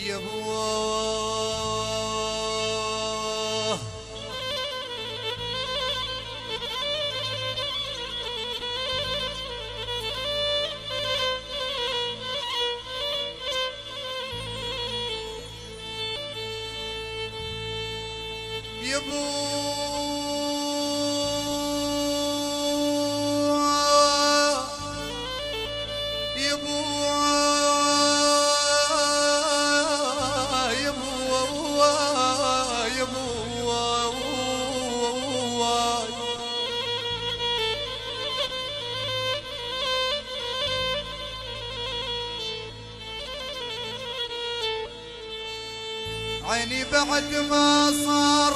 يا بواه يا عيني بعد ما صار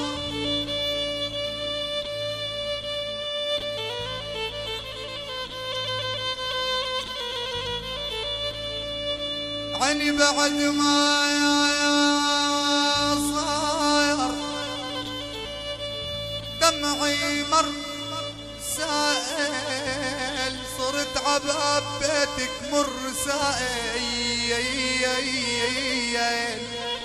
عيني بعد ما صار دمعي مر سائل صرت عباب بيتك مر سائل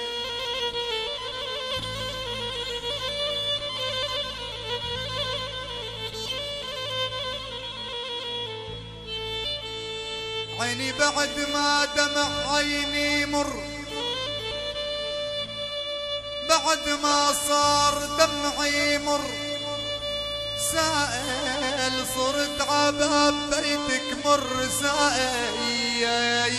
عيني بعد ما دمع عيني مر بعد ما صار دمعي مر سائل صرت عباب بيتك مر سائل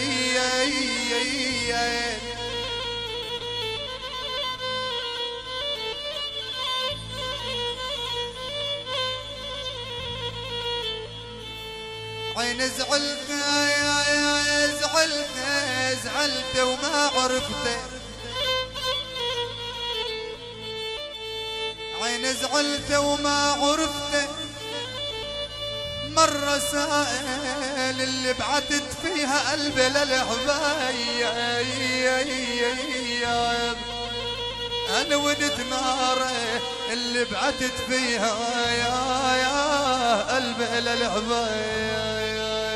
عين زعلت زعلت وما عرفت عين زعلت وما عرفت مرة سائل اللي بعتت فيها قلبي للحبايب انا ودت نار اللي بعتت فيها يا قلبي للحبايب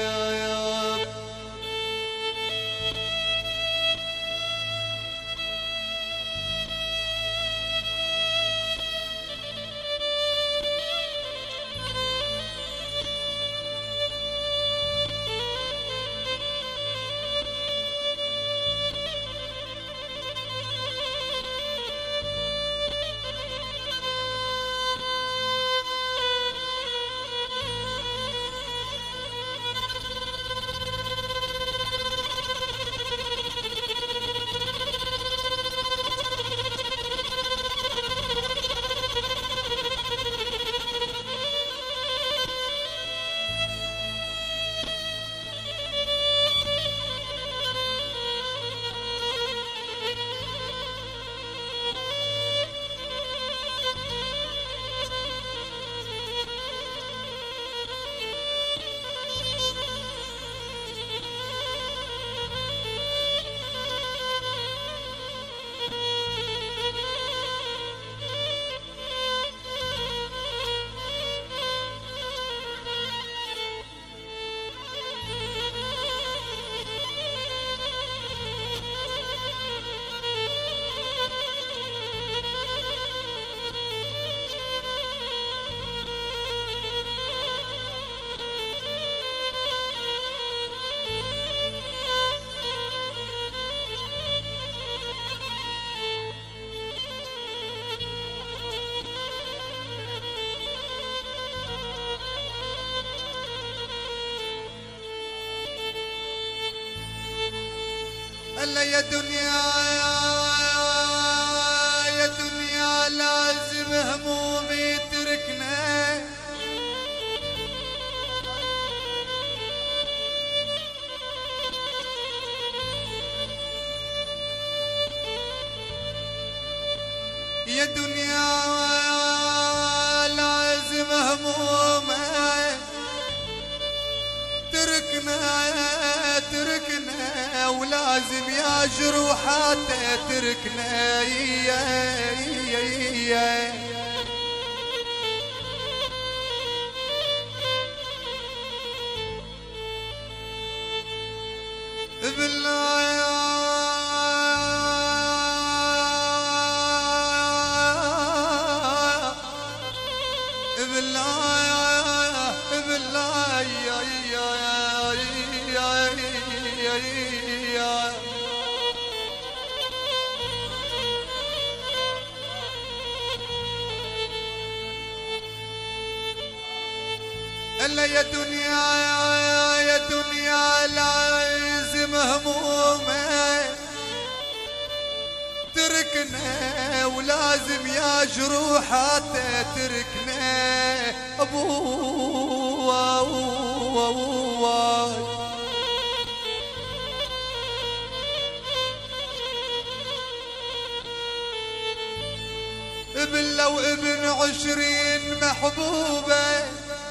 هلا يا دنيا يا دنيا لازم همومي تركنا يا دنيا لازم همومي تركنا ولازم يا جروحاته تركنا بالله الا يا دنيا يا دنيا لازم همومه تركنا ولازم يا جروحاته تركنا ابوه ابن لو ابن 20 محبوبه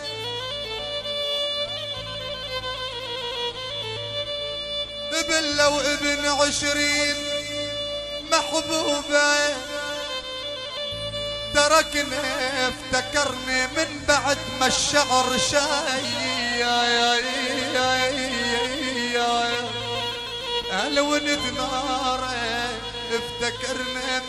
ابن لو ابن 20 محبوبة تركنا افتكرنا من بعد ما الشعر شاي لو نتنار افتكرنا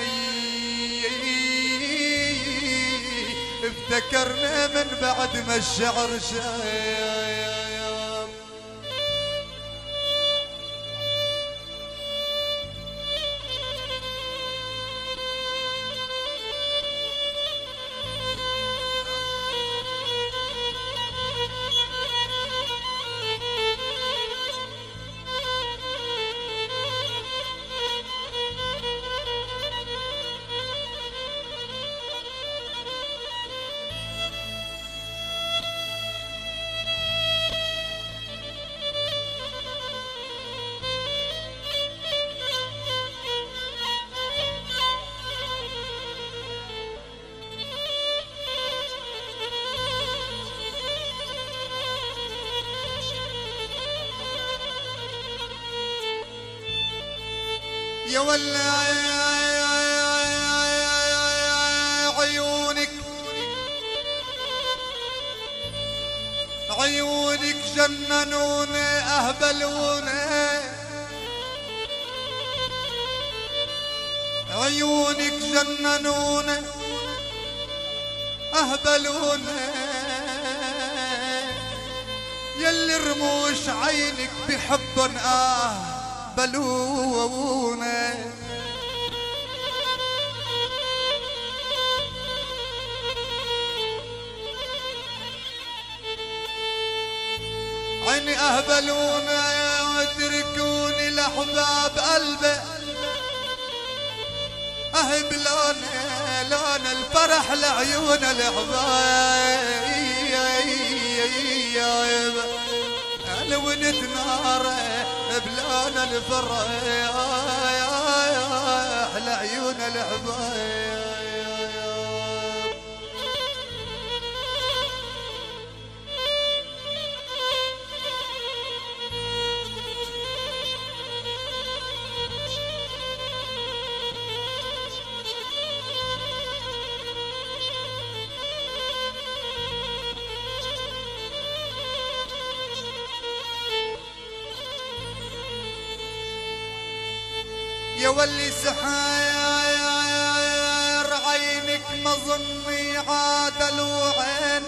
افتكرنا من بعد ما الشعر شاي يا ولا عيونك عيونك جننوني اهبلوني عيونك جننوني اهبلوني يلي رموش عينك بحبن بلونا عيني اهبلونا واتركوني لاحباب قلبي اهب لون الفرح لعيون الحبايب انا ونت ناره بلون الفرح لعيون الحبايب يا ولي سحاير عينك مظني عادل وعين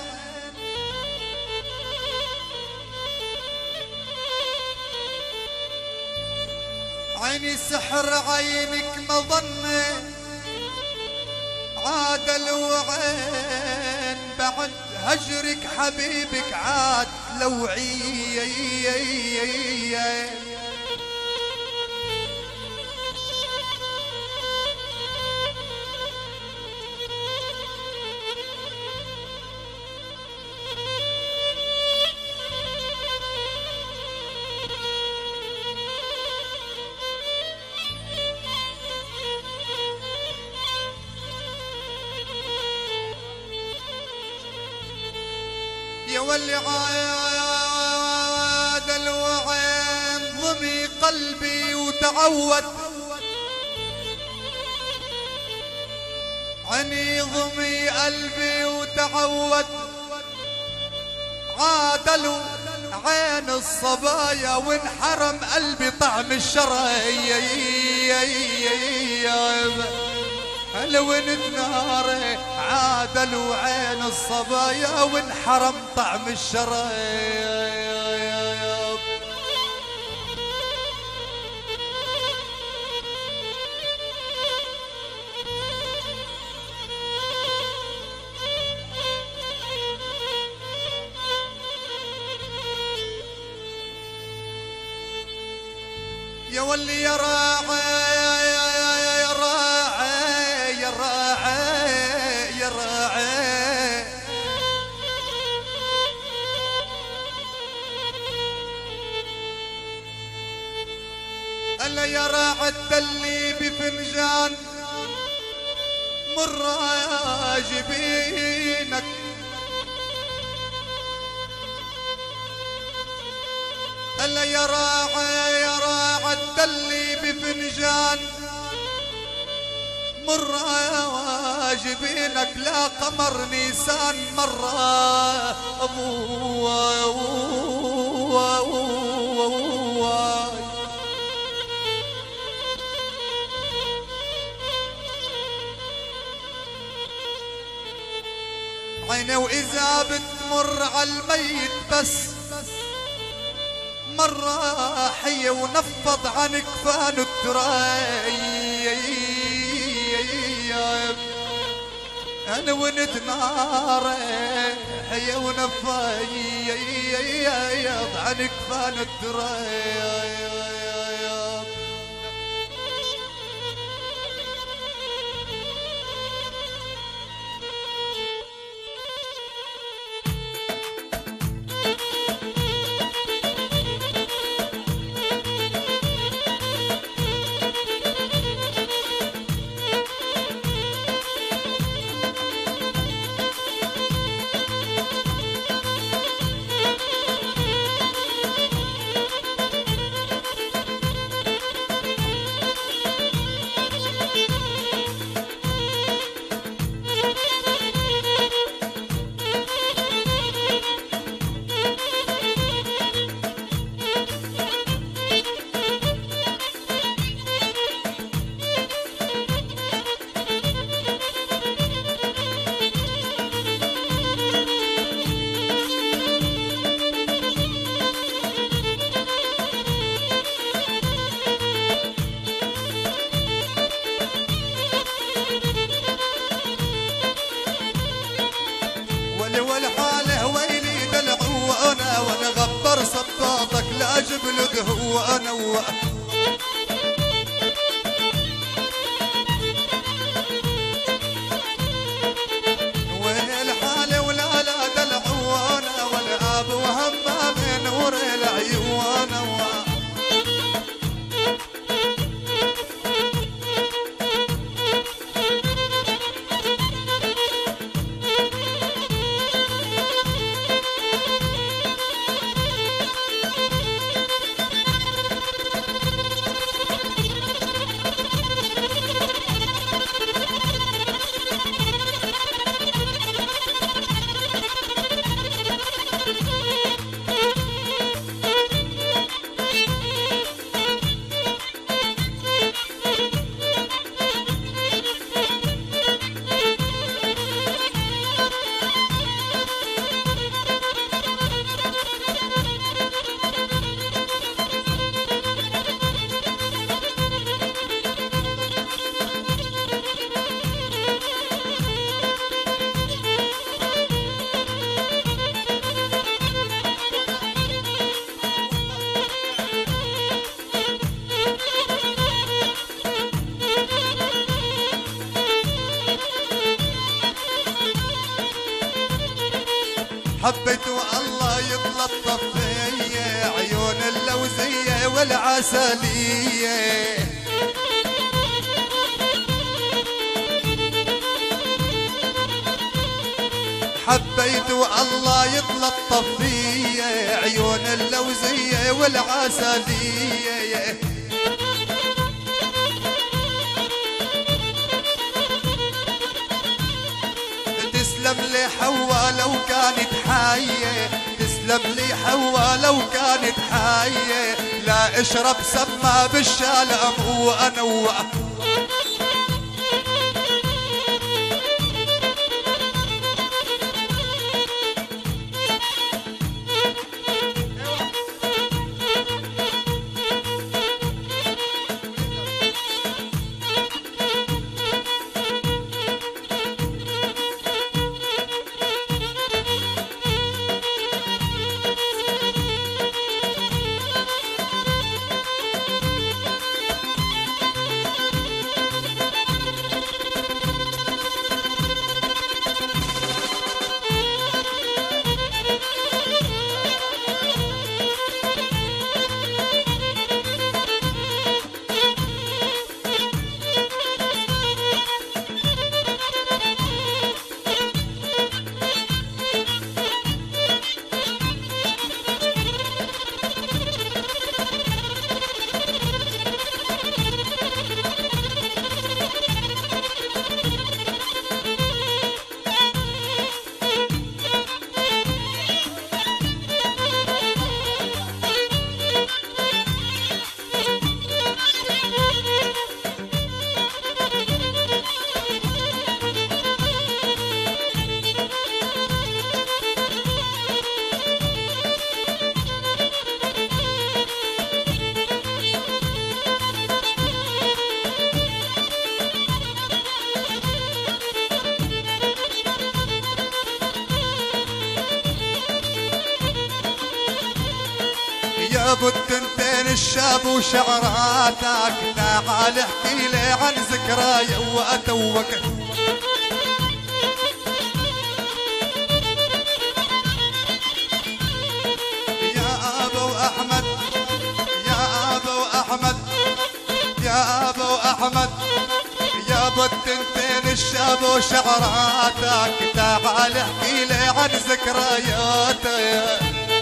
عيني سحر عينك مظني عادل وعين بعد هجرك حبيبك عاد لوعي يا ولي عاد الوعين ضمي قلبي وتعود عني ضمي قلبي وتعود عادلوا عين الصبايا وانحرم قلبي طعم الشراي لو نتنار عادلوا عين الصبايا وانحرم طعم الشراي يا ولي يا راعي يا راعي يا راعي يا راعي، ألا يا راعي الدلي بفنجان مر جبينك، ألا يا راعي الدلي بفنجان مر جبينك، لا قمر نيسان مرة عيني وإذا بتمر عالميت بس مرة حية ونفض عن كفان التراب، أنا ونت نار حية ونفض عن كفان التراب. والحاله ويلي دلع وانا غبر صباطك لا جبلق هو انا والحاله ولا لا دلع وانا والعاب وهم من نور العيون حبيت والله يتلطف فيا عيون اللوزية والعسلية، حبيت والله يتلطف فيا عيون اللوزية والعسلية، تسلم لي حوا لو كانت حية، تسلم لي حوا لو كانت حية، لا اشرب سما بالشالم وانا يا ابو التنتين الشاب وشعراتك، تعال احكي لي عن ذكرايا واتوك. يا ابو احمد يا ابو احمد يا ابو احمد يا ابو التنتين الشاب وشعراتك، تعال احكي لي عن ذكرياتك.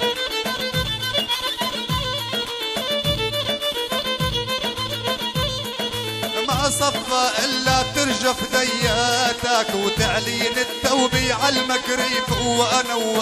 ما صفى الا ترجف دياتك، وتعلين التوبي على المقريب وانا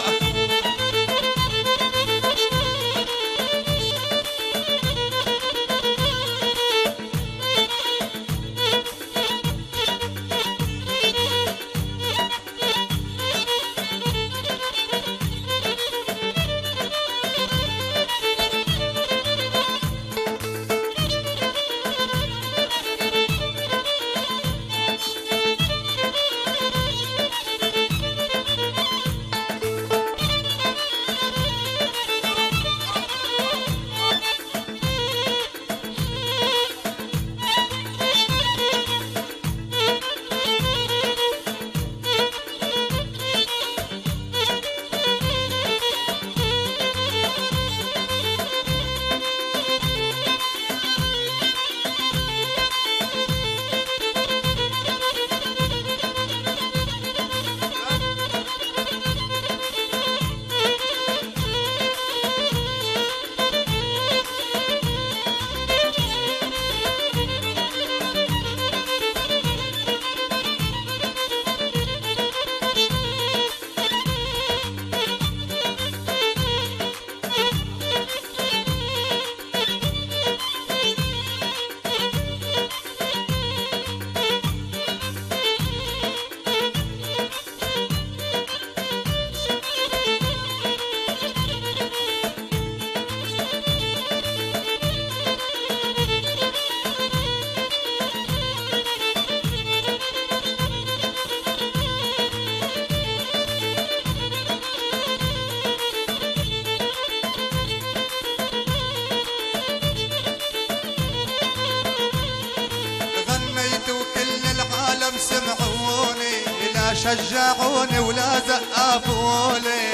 سمعوني، لا شجعوني ولا زقفوني.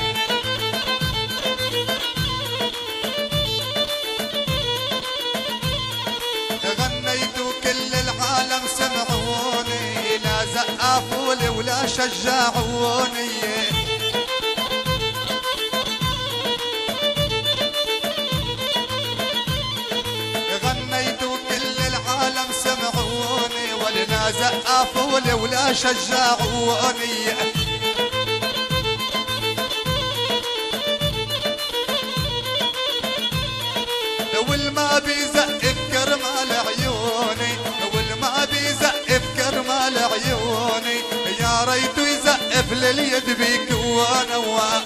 غنيت وكل العالم سمعوني، لا زقفوني ولا شجعوني. غنيت وكل العالم سمعوني، ولا زقفوني ولا شجعوني. والما بيزقف كرمال عيوني، والما بيزقف كرمال عيوني، يا ريتو يزقف لليد بيك وانا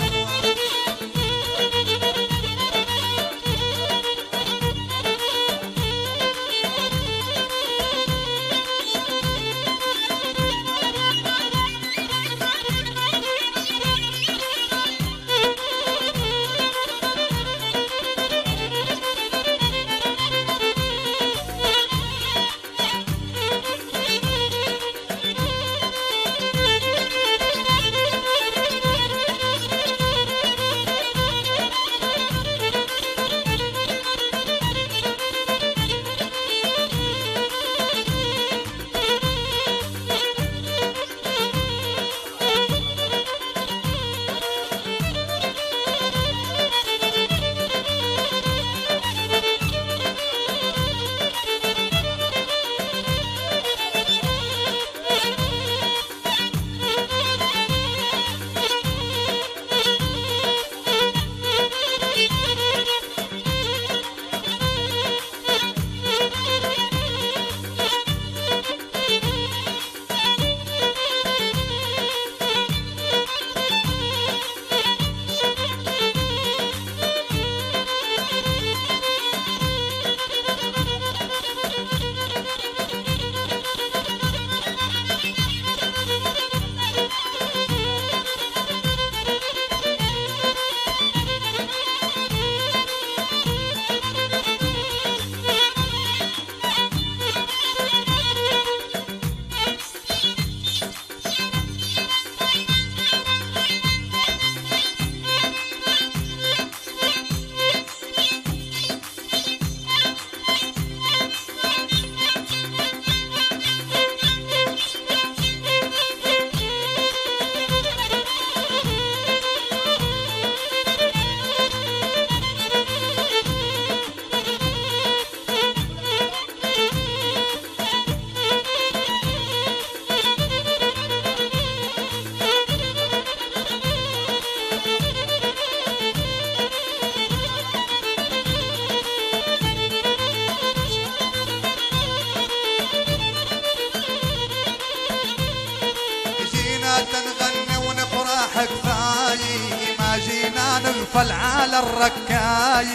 نغفل على الركاي.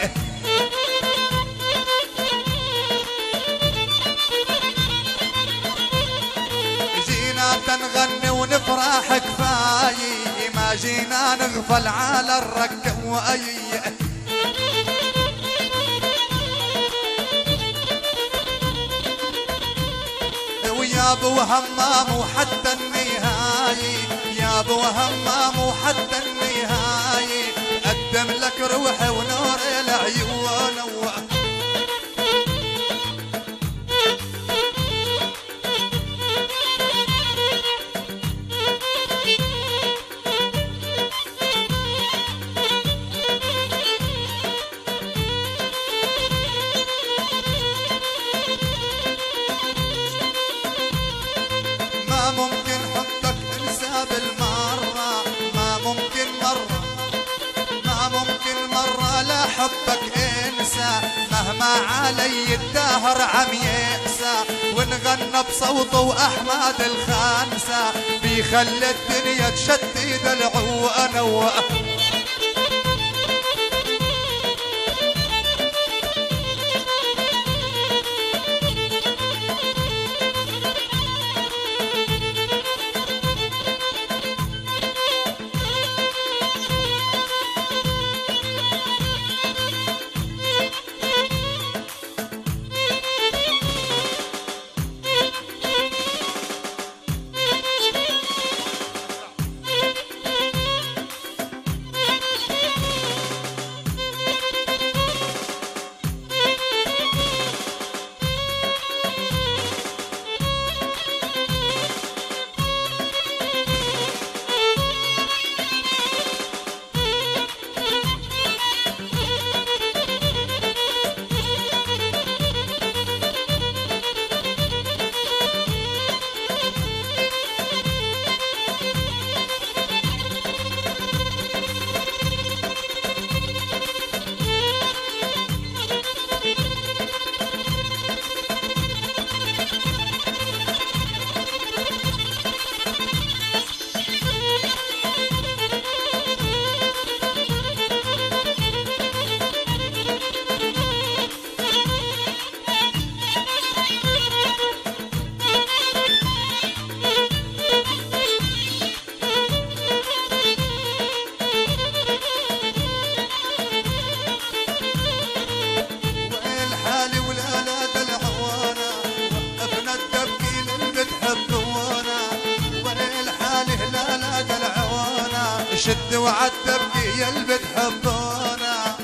جينا تنغني ونفرح كفاي، ما جينا نغفل على الركاي. ويا ابو همام وحتى النهاية، يا ابو همام وحتى النهاية، قدم لك روحي ونور العيون. ما ممكن حبك انسى بالمرة، ما ممكن مرة، ما ممكن مرة لا حبك انسى، مهما علي الدهر عم يقسى، ونغنى بصوته واحمد الخامسة، بيخلي الدنيا تشتت العوانة. شد وعالتبكي يا اللي بتحبونا.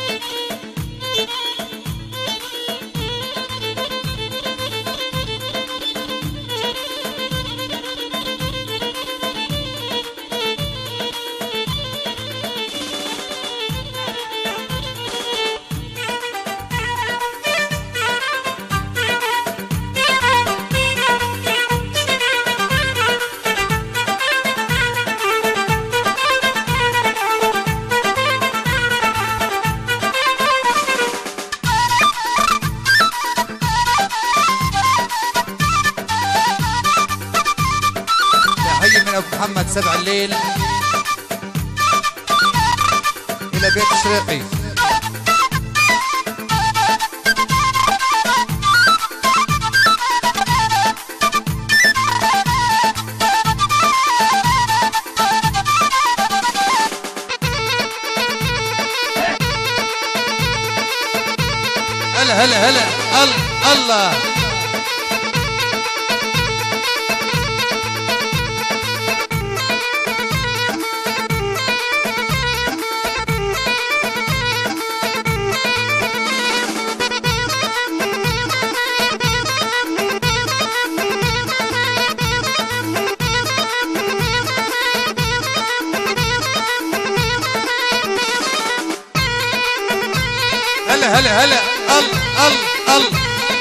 من ابو محمد 7 الليل الى بيت شريقي. هلا هلا هلا الله. هلا هلا هلا ال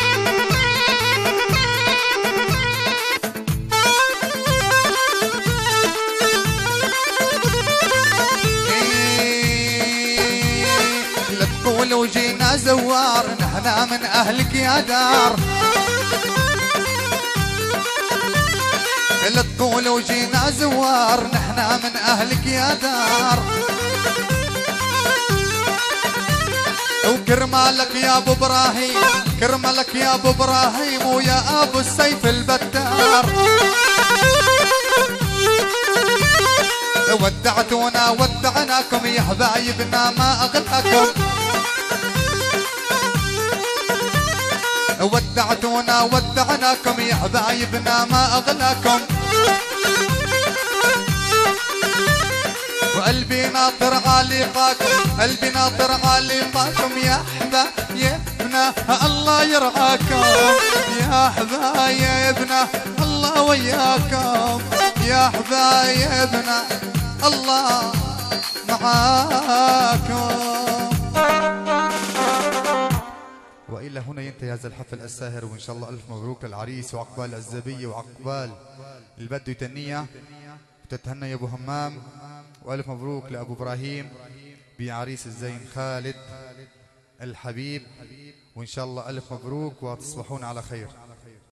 لا تقول وجينا زوار نحنا من اهلك يا دار. لا تقول وجينا زوار نحنا من اهلك يا دار. وكرمالك يا ابو ابراهيم، كرمالك يا ابو ابراهيم ويا ابو السيف البتار. ودعتونا ودعناكم يا حبايبنا ما اغلاكم، ودعتونا ودعناكم يا حبايبنا ما اغلاكم. وقلبي ناطر عليقاكم، قلبي ناطر عليقاكم يا حبايبنا الله يرعاكم، يا حبايبنا الله وياكم، يا حبايبنا الله معاكم. وإلى هنا ينتهي هذا الحفل الساهر، وإن شاء الله ألف مبروك للعريس وعقبال الزبية وعقبال البدو تنية وتتهنى يا أبو همام، وألف مبروك لأبو إبراهيم بعريس الزين خالد الحبيب، وإن شاء الله ألف مبروك وتصبحون على خير.